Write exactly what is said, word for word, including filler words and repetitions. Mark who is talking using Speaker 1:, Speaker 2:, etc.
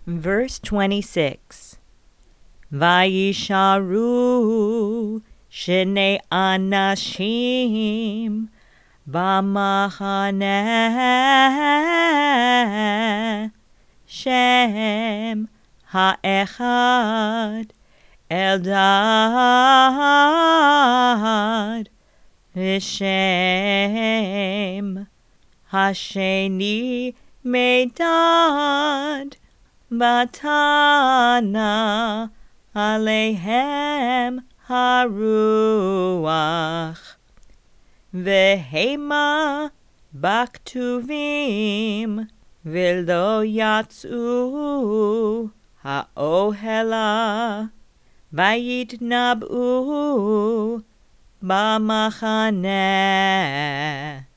Speaker 1: Verse twenty-six. Vayisharu shnei anashim b'machaneh Shem ha'echad Eldad v'Shem hasheni Medad Batana Alehem Haruach Vehema Baktuvim V'lo yatsu Ha'ohela Vayitnabu B'machaneh